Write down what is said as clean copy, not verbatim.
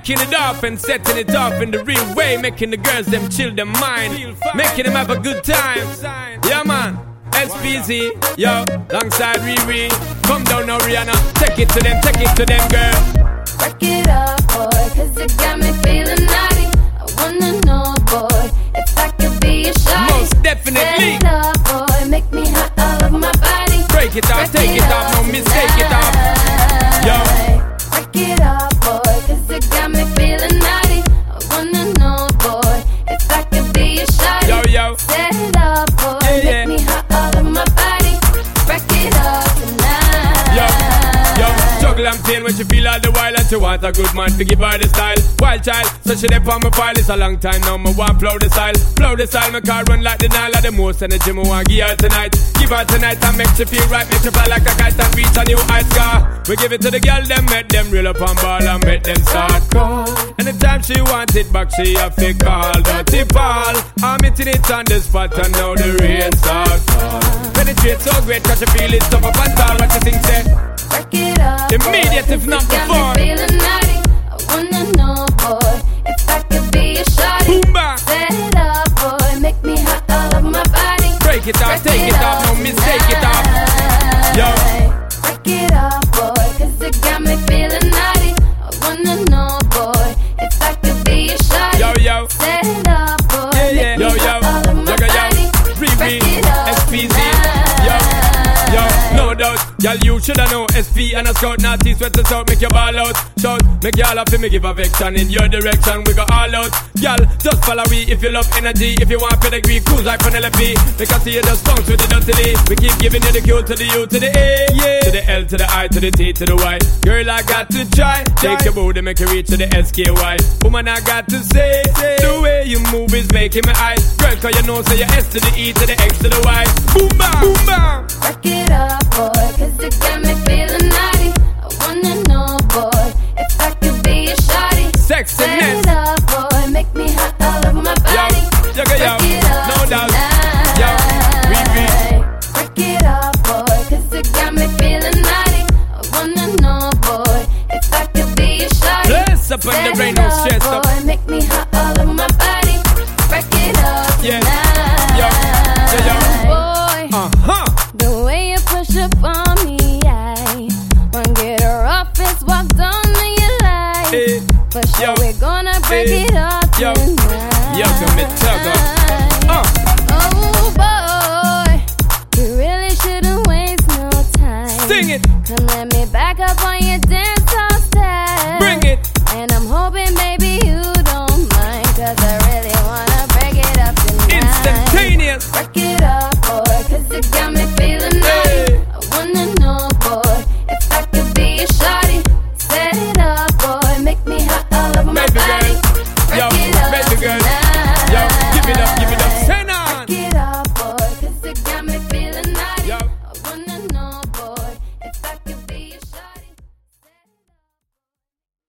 Breaking it off and setting it off in the real way, making the girls them chill their mind, making them have a good time. Yeah man, SPZ, yo, alongside Riri. Come down now Rihanna, take it to them girl. Work it up boy, cause it got me feeling naughty. I wanna know boy, if I could be a shawty. Most definitely. Set it up boy, make me hot all over my body. Break it off, take it off, no mistake it off. Yo. Work it up boy, cause it got me feeling naughty. I wanna know boy, if I could be a shawty. Yo, yo. Set it up boy, yeah. make me hot all over my body. Break it up tonight. Yo, juggle and pain when she feel all the while, and she want a good man to give her the style. Wild child, so she dey on my file. It's a long time now, me want flow the style. Flow the style, my car run like the Nile. The most energy me want give her tonight. Give her tonight and make she feel right, make she fly like a kite and reach a new height. We give it to the girl, them make them reel up on ball and make them start call. Anytime she want it back, she have to call. Dirty Paul, I'm hitting it on the spot and now the rain starts fall. Penetrate so great, cause she feel it tough up and tall. What you think, say? Work it up immediate boy, if not got before. Me feeling naughty. I wanna know boy, if I could be a shawty. Boomba. Set it up boy, make me hot all over my body. Break it off, take it off, no mistake it off. Yo. Work it up boy, cause it got me feeling naughty. I wanna know boy, if I could be a shawty. Yo, yo. Set it up boy, make Yo, me yo. hot all over my body. Riri, Break it up SPZ. Yo, no doubt. Y'all, you shoulda know SP and a scout, not east, west, and south. Make your ball out, shout, make y'all happy, me give affection in your direction. We go all out, y'all. Just follow we if you love energy. If you want pedigree, cruise like Penelope. Because see you just bounce with the dirty D. We keep giving you the Q to the U to the A, yeah. To the L to the I to the T to the Y. Girl, I got to try. Take your booty, make you reach to the SKY. Woman, I got to say, the way you move is making me eyes. Girl, cause you know, say your S to the E to the X to the Y. Boom, bam, boom, bam. Work it up boy, cause it got me feeling naughty. I wanna know boy, if I could be a shawty. Sexiness. Set it up boy, make me hot all over my body. Yo, Work it up no doubt. tonight. Yo, Riri. Work it up boy, cause it got me feeling naughty. I wanna know boy, if I could be a shawty. Bless up on the rain, no stress up. Boy, make me hot all over my body. Work it up Yeah. tonight. Yo. Boy, the way you push up on me, I wanna get her off and walk down to your life. For sure Yo. we're gonna break it up Yo. tonight. Yo, come and tug Oh boy, you really shouldn't waste no time. Sing it. Come let me back up on your dance hall step. Bring it. And I'm hoping baby you don't mind, cause I really wanna break it up tonight. Instantaneous. Work it up boy, cause it got me feeling naughty. I wanna know boy, if I could be a shawty. Set it up boy, make me hot all over my Baby body. girl.